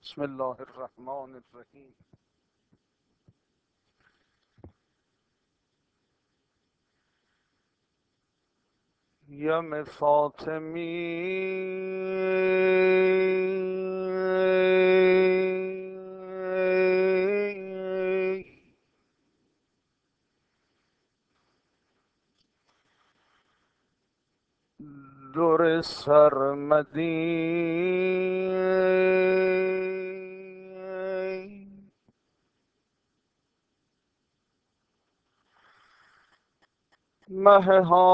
بسم الله الرحمن الرحیم. یم فاطمی در سرمدی مه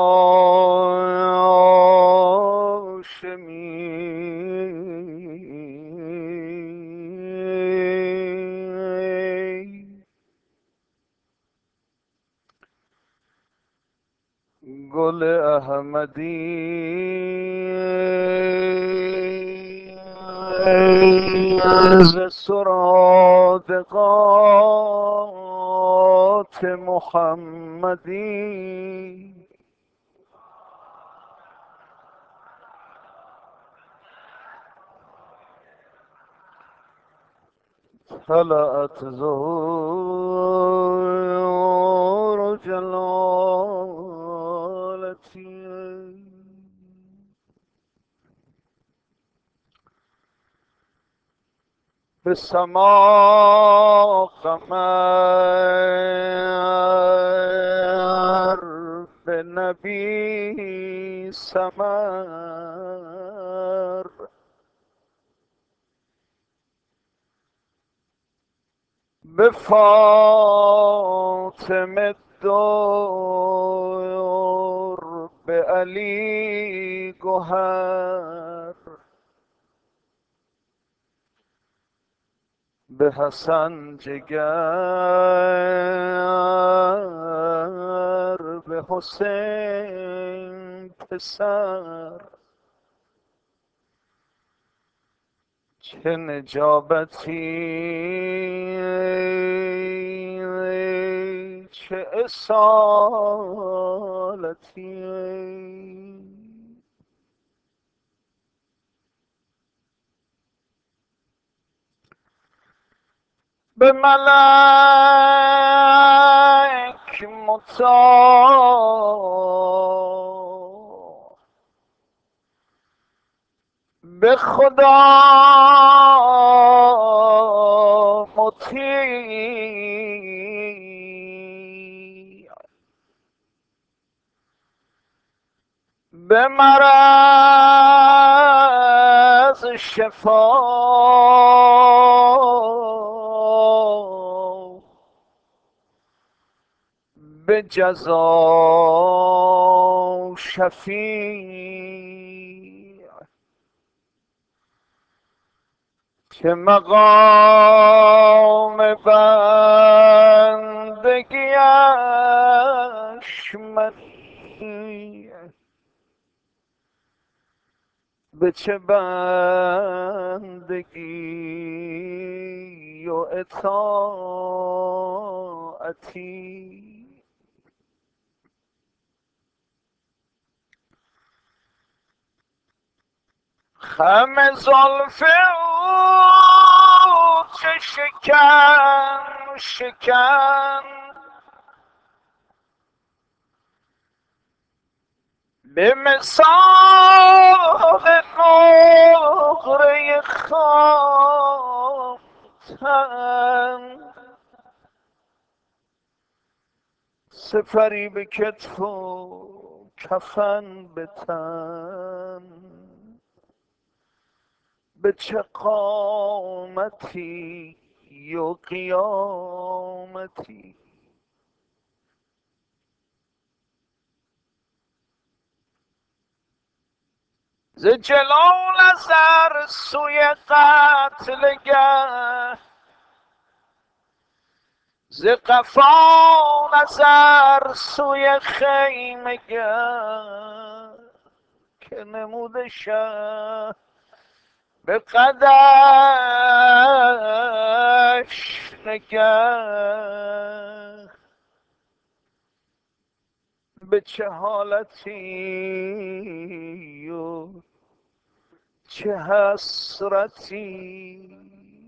هاشمی، گل احمدی ز سرادقات محمدی، طلعت زهور جلالتی، به سما قمر، به نبی سمر، به فاطمه دور، به علی گوهر، به حسن جگر، به حسین پسر، چه نجابتی چه اصالتی، به ملک مطاع، به خدا مطیع، به مرض شفا، به جزا شفیع، که مقام بندگیش منی، به چه بندگی و اطاعتی، خم زلف او چه شکن شکن، به مساق نقره خاتم، سپری به کتف و کفن به تن، به چه قامتی و قیامتی، ز جلال نظر سوی قتلگه، ز قفا نظر سوی خیمه، که نموده شه به قدش نگه، به چه حالتی و چه حسرتی،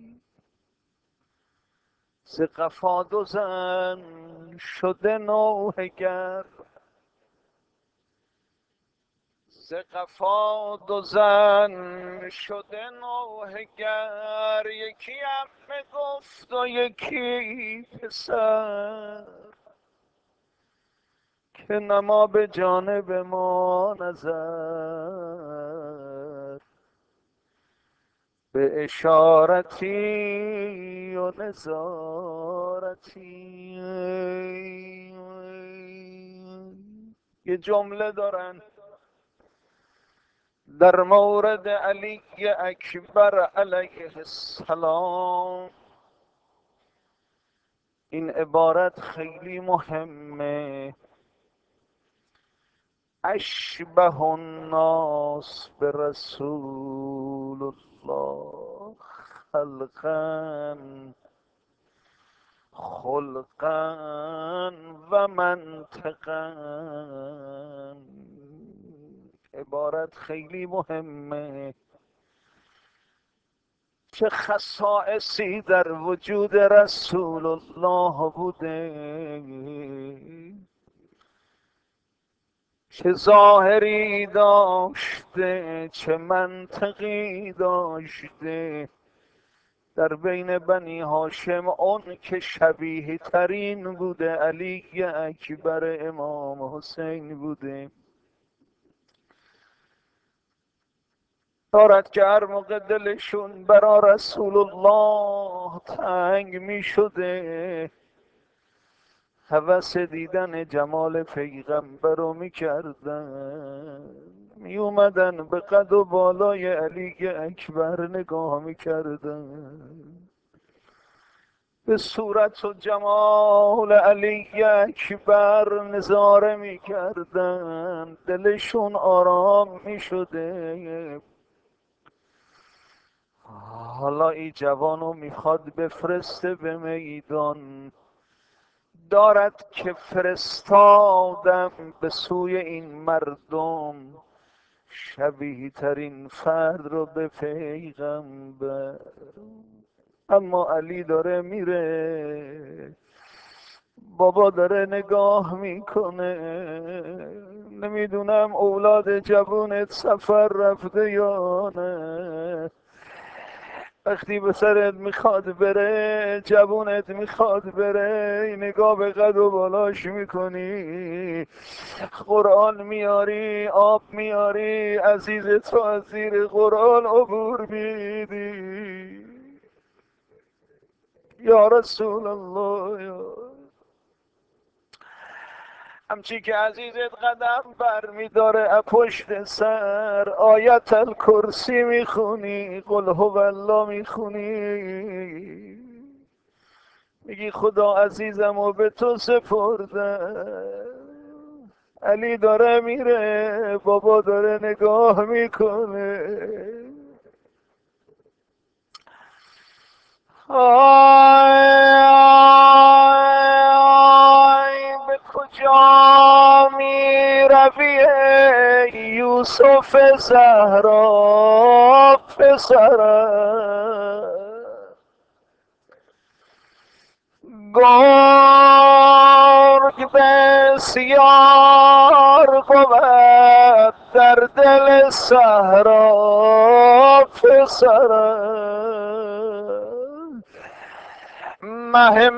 ز قفا دو زن شده نوحه گر، ز قفا دو زن شده نوحه گر، یکی عمه گفت و یکی پسر، که نما به جانب ما نظر، به اشارتی و نظارتی. یه جمله دارن در مورد علی اکبر علیه السلام، این عبارت خیلی مهمه: اشبه الناس به رسول الله خلقا خلقا و منطقا. عبارت خیلی مهمه. چه خصائصی در وجود رسول الله بوده، چه ظاهری داشته، چه منطقی داشته. در بین بنی هاشم اون که شبیه ترین بوده علی اکبر امام حسین بوده. دارد که هر موقع دلشون برا رسول الله تنگ می شده، هوس دیدن جمال پیغمبر رو می کردن، می اومدن به قد و بالای علی اکبر نگاه می کردن، به صورت و جمال علی اکبر نظاره می کردن، دلشون آرام می شده. حالا این جوانو میخواد بفرسته به میدان، دارد که فرستادم به سوی این مردم شبیه ترین فرد رو به پیغمبر. اما علی داره میره، بابا داره نگاه میکنه، نمیدونم اولاد جوونت سفر رفته یا نه. وقتی به سرت میخواد بره، جوونت میخواد بره، نگاه به قد و بالاش میکنی، قرآن میاری، آب میاری، عزیز تو از زیر قرآن عبور میدی. یا رسول الله یا همچی که عزیزت قدم بر میداره پشت سر آیت الکرسی میخونی، قل هو الله میخونی، میگی خدا عزیزم و به تو سپرده. علی داره میره، بابا داره نگاه میکنه. آی به کجا می روی یوسف زهرا پسرم، گرگ بسیار بود در دل صحرا پسرم، مه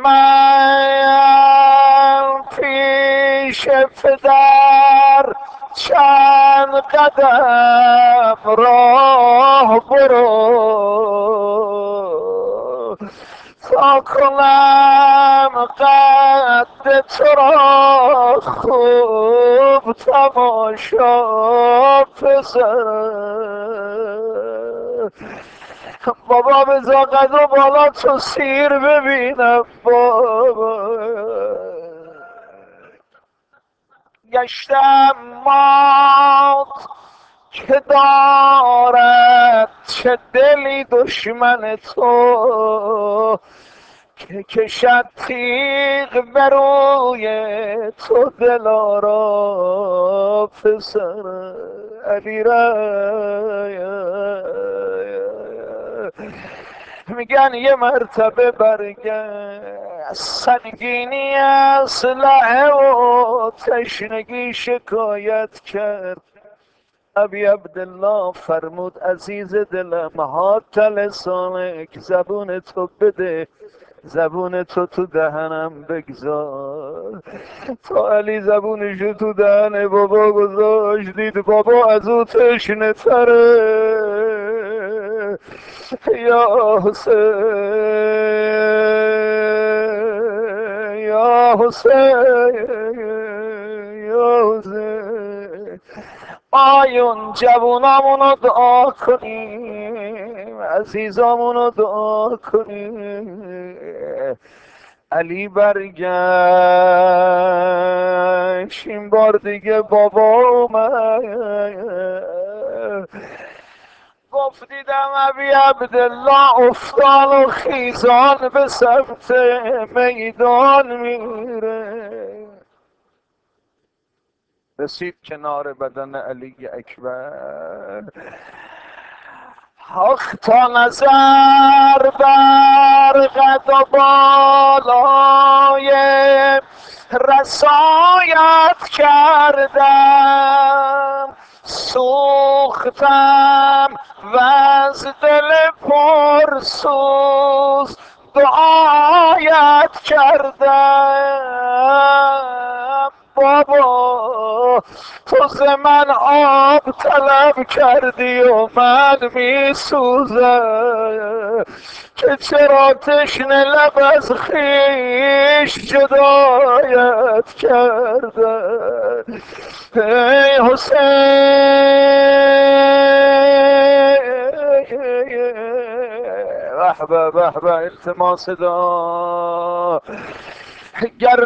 من پیش پدر چند قدم راه برو، تا کنم قد تو را خوب تماشا پسرم. بابا بذار قد و بالا تو سیر ببینم بابا. گشتم مات که دارد چه دلی دشمن تو، که کشد تیغ بروی تو دلارا پسر. علی میگن یه مرتبه برگشت، سنگینی اسلحه و تشنگی شکایت کرد. ابی عبدالله فرمود عزیز دلم هات لسانک، زبون تو بده، زبون تو دهنم بگذار. تا علی زبونشو تو دهن بابا گذاشت، دید بابا از او تشنه تره. یا حسین یا حسین یا حسین، آیون جوونامونو دعا کنیم، عزیزامونو دعا کنیم. علی برگشت این بار دیگه بابا اومد، گفت دیدم ابی عبدالله افتان و خیزان به سمت میدان میره. رسید کنار بدن علی اکبر، آخ تا نظر بر قد و بالای رسایت کردم، سوختم و از دل پرسوز دعایت کردم. بابا تو ز من آب طلب کردی و من می سوزم، که چرا تشنه لب از خویش جدایت کردم. ای حسین به به به، التماس دعا. گر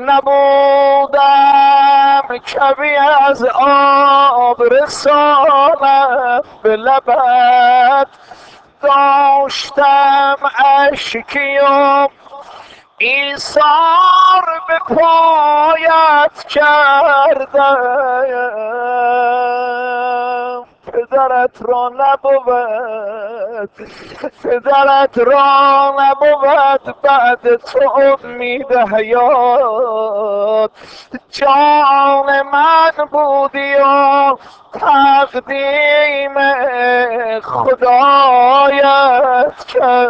نبودم کمی از آب رسانم به لبت، داشتم اشکی و ایثار به پایت کردم. پدرت را نبود، پدرت را نبود بعد تو امید حیات، جان من بودی و تقدیم خدایت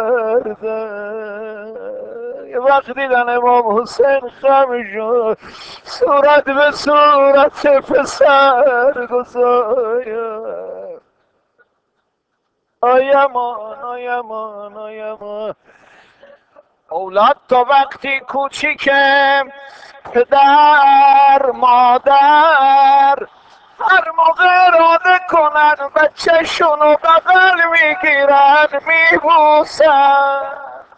کردم. یه وقت دیدن امام حسین خم شد، صورت به صورت پسر گذاشت. آیمان آیمان آیمان، اولاد تا وقتی کوچیکه، پدر مادر هر موقع اراده کنن بچه‌شونو بغل میگیرن میبوسن،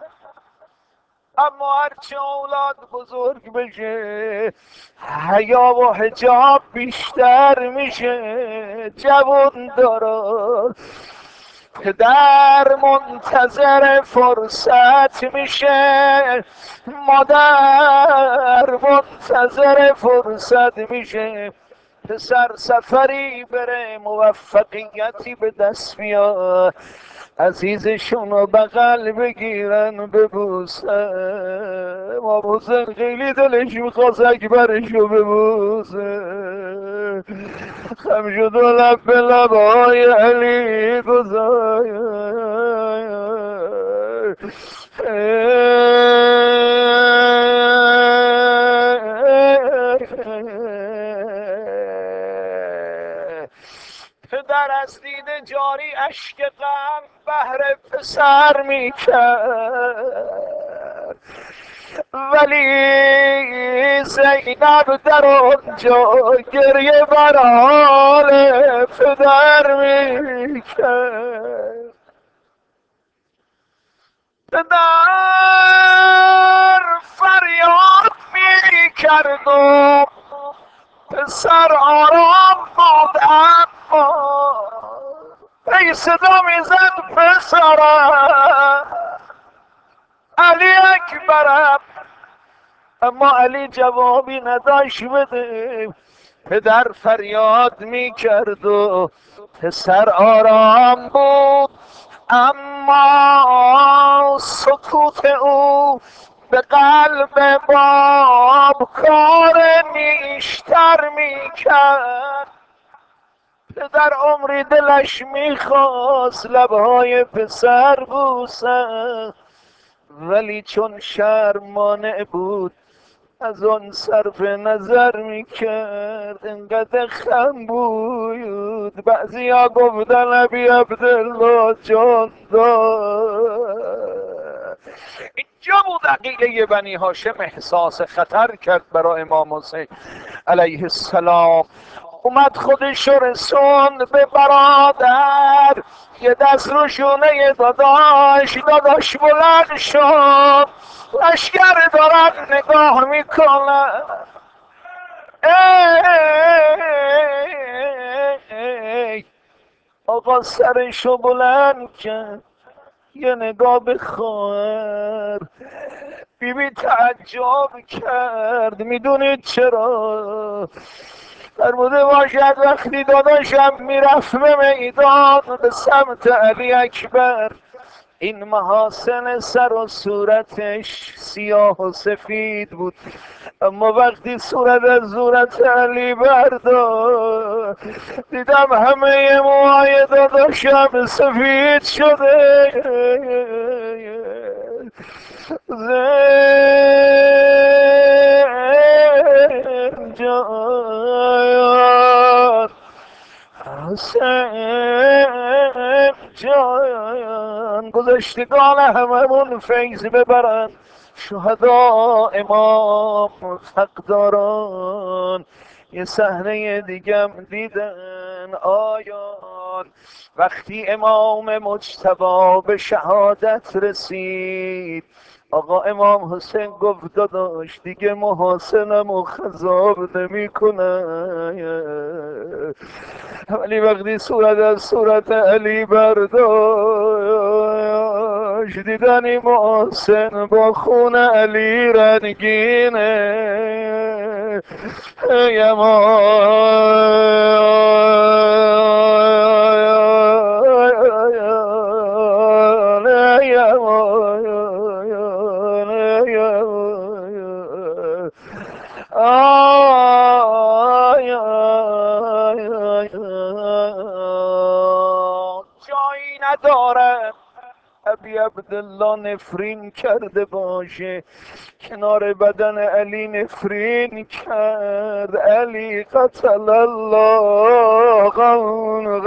اما هرچه اولاد بزرگ بشه حیا و حجاب بیشتر میشه. جوون داره پدر منتظر فرصت میشه، مادر منتظر فرصت میشه، پسر سفری بره موفقیتی به دست بیاد، عزیزشونو بغل بگیرن ببوسن. امام حسین خیلی دلش میخواست اکبرشو ببوسه، خم شد و لب به لبای علی گذاشت. پدر از دید جاری اشک غم بهر پسر میکرد، ولی زینب در اونجا گریه بر حال پدر میکرد. پدر فریاد میکرد و پسر آرام بود، اما ای صدا میزد پسرم علی اکبرم، اما علی جوابی نداشت بده. پدر فریاد میکرد و پسر آرام بود، اما سکوت او به قلب باب کار نیشتر میکرد. پدر عمری دلش میخواست لبهای پسر بوسه، ولی چون شرم مانع بود از آن صرف نظر میکرد. انقدر خم بود بعضی ها گفتن ابی عبدالله جان دار. اینجا بود عقیله بنی هاشم احساس خطر کرد برای امام حسین علیه السلام. اومد خودش رو رسوند به برادر، یه دست رو شونه داداش بلند شد، لشگر دارن نگاه میکنن. ای آقا سرشو بلند کرد، یه نگاه به خواهر. بیبی تعجب کرد. میدونید چرا؟ فرموده باشد وقتی داداشم میرفت به میدان به سمت علی اکبر، این محاسن سر و صورتش سیاه و سفید بود، اما وقتی صورت از صورت علی بردار دیدم همه موهای داداشم سفید شده. زین جان حسین جان، گذشتگان هممون فیض ببرن، شهدا امام حقداران یه صحنه دیگم دیدن آیان. وقتی امام مجتبی به شهادت رسید، آقا امام حسین گفت داداش دیگه محاسنم و خذاب نمی کنم، ولی وقتی صورت از صورت علی برداشت دیدن این محاسن با خون علی رنگینه. ای جایی نداره ابی عبدالله نفرین کرده باشه، کنار بدن علی نفرین کرد. علی قتل الله قوم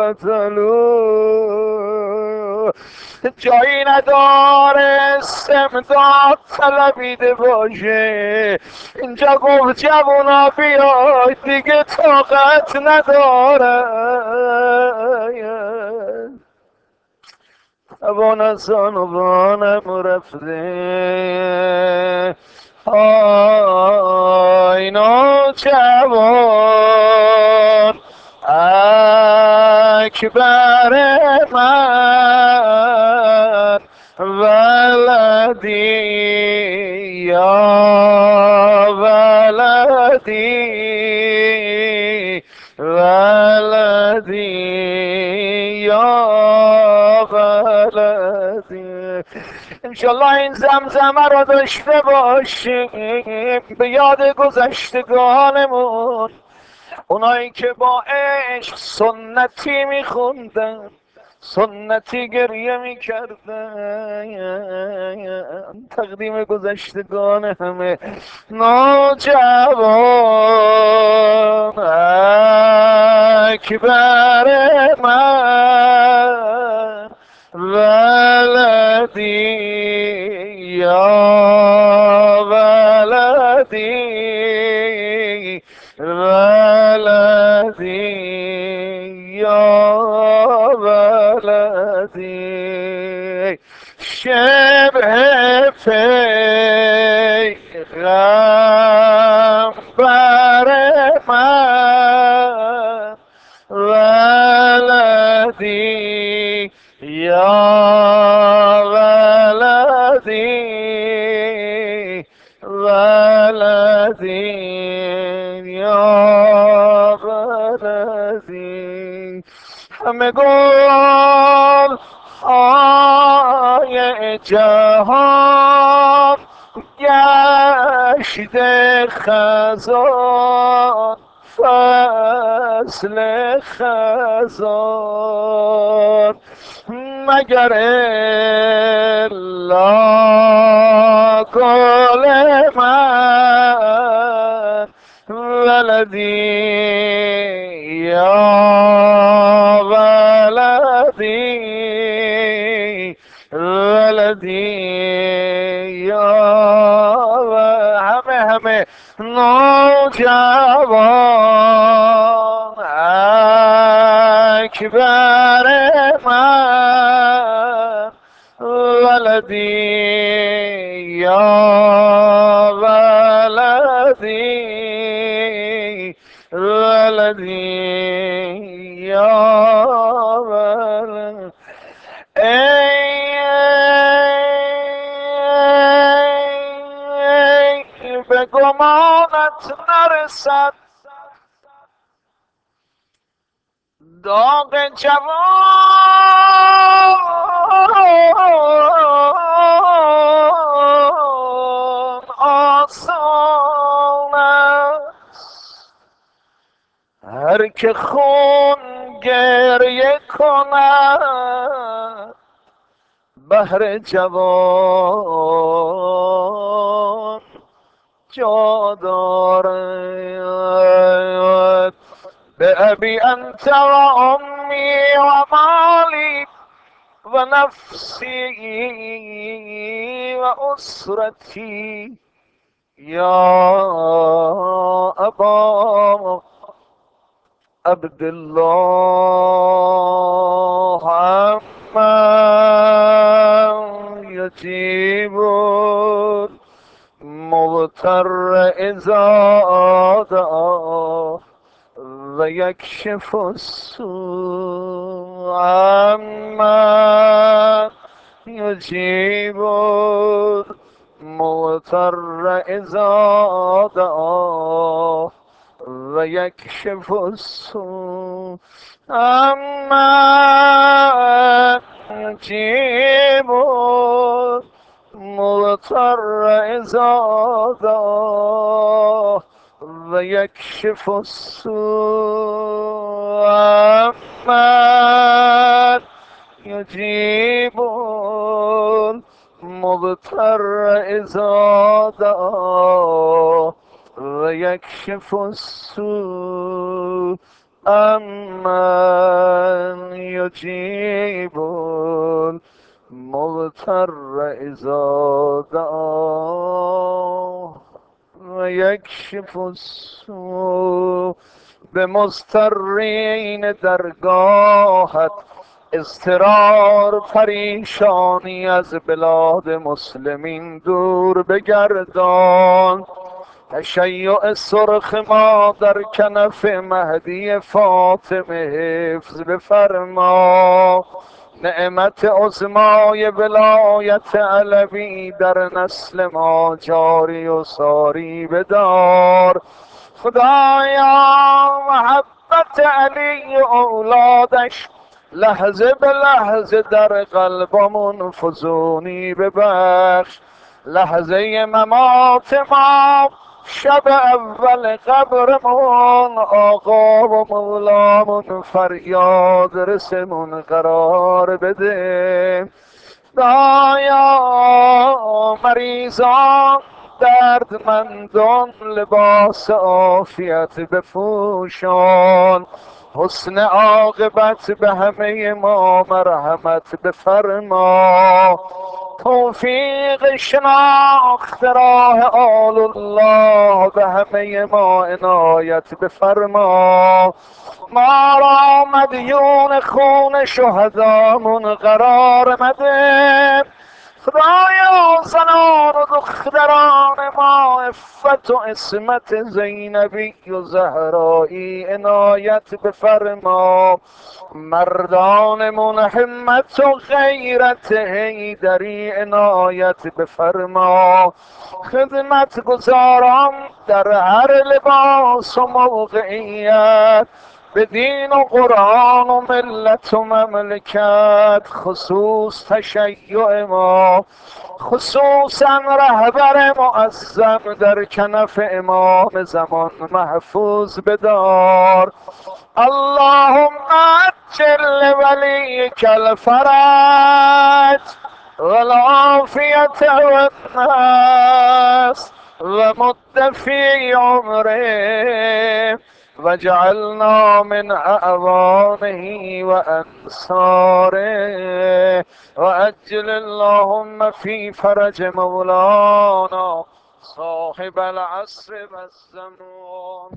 قتلو، جایی نداره استمداد طلبیده باشه. اینجا گفت جوونا بیاید دیگه طاقت نداره. توان از عنوانم رفته آی نوجوان اکبر من ولدی یا ولدی ولدی یا ولدی. انشالله این زمزمه رو داشته باشیم به یاد گذشتگانمون، اونایی که با عشق سنتی میخوندن، سنتی گریه میکردن. تقدیم گذشتگان همه نوجوان اکبر من ولدی یا ولدی ولدی یا ولدی. شبه پیغمبر من ولدی یا ولدی ولدی یا ولدی. همه گل های جهان گشته خزان فصل خزان مگر الا گل من ولدی یا ولدی ولدی یا همه نوجوان اکبر من ولدی یا ولدی ولدی یا ولدی ای به گمانت نرسد داغ جوان آسان است هر که خون گریه کند بهر جوان جا دارد به ابی انت و امی و مالی و نفسی و اسرتی یا ابا عبدالله عمن یجیب مضطر اذا دعا و یکشف السوء عمن یجیب مضطر اذا دعا و یکشف السوء عمن یجیب مضطر اذا دعا و یکشف السوء عمن یجیب مضطر اذا دعا و یکشف السوء عمن یجیب مضطر اذا دعا و یکشف السوء به مضطرین درگاهت اضطرار پریشانی از بلاد مسلمین دور بگردان تشیع سرخ ما در کنف مهدی فاطمه حفظ بفرما نعمت عظمای ولایت علوی در نسل ما جاری و ساری بدار خدایا محبت علی و اولادش لحظه به لحظه در قلبمون فزونی ببخش لحظه ممات ما شب اول قبرمون آقا و مولامون فریاد رسمون قرار بده خدایا مریضان دردمندان لباس عافیت بپوشان حسن عاقبت به همه ما مرحمت بفرما توفیق شناخت راه آل الله به همه ما عنایت بفرما ما را مدیون خون شهدامون قرار مده خدایا زنان و دختران ما عفت و عصمت زینبی و زهرایی عنایت بفرما مردانمون همت و غیرت حیدری عنایت بفرما خدمت گزاران در هر لباس و موقعیت به دین و قرآن و ملت و مملکت، خصوص تشیع ما، خصوصا رهبر معظم در کنف امام زمان محفوظ بدار. اللهم عجل لولیک الفرج والعافیت والنصر و مد فی عمره وجعلنا من اعوانه و انصاره و عجل اللهم فی فرج مولانا صاحب العصر و الزمان.